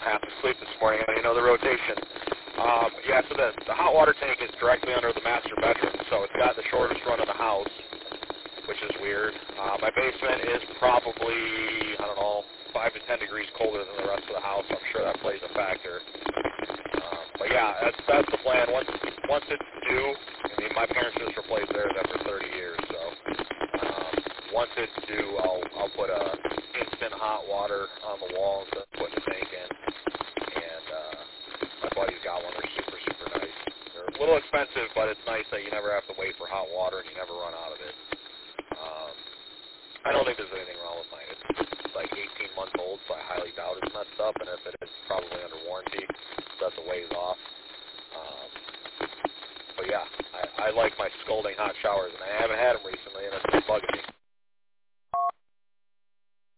half asleep this morning. I didn't know the rotation. Yeah, so the hot water tank is directly under the master bedroom, so it's got the shortest run of the house, which is weird. My basement is probably, I don't know, 5 to 10 degrees colder than the rest of the house. I'm sure that plays a factor. But yeah, that's the plan. Once it's due, I mean, my parents just replaced theirs after 30 years, so once it's due, I'll put a instant hot water on the wall instead of putting a tank in. And my buddy's got one. They're super, super nice. They're a little expensive, but it's nice that you never have to wait for hot water and you never run out of it. I don't think there's anything wrong with mine. It's like 18 months old, so I highly doubt it's messed up, and if it is, it's probably under warranty, so that's a ways off. But yeah, I like my scalding hot showers, and I haven't had them recently, and it's been bugging me.